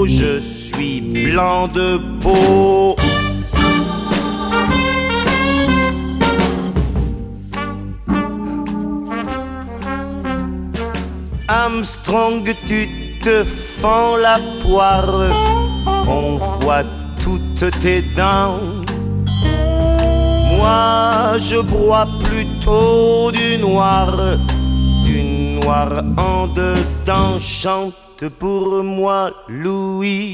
peau, je suis blanc de peau. Armstrong, tu te fends la poire, on voit toutes tes dents. Moi, je broie plutôt du noir en dedans. Chante pour moi, Louis.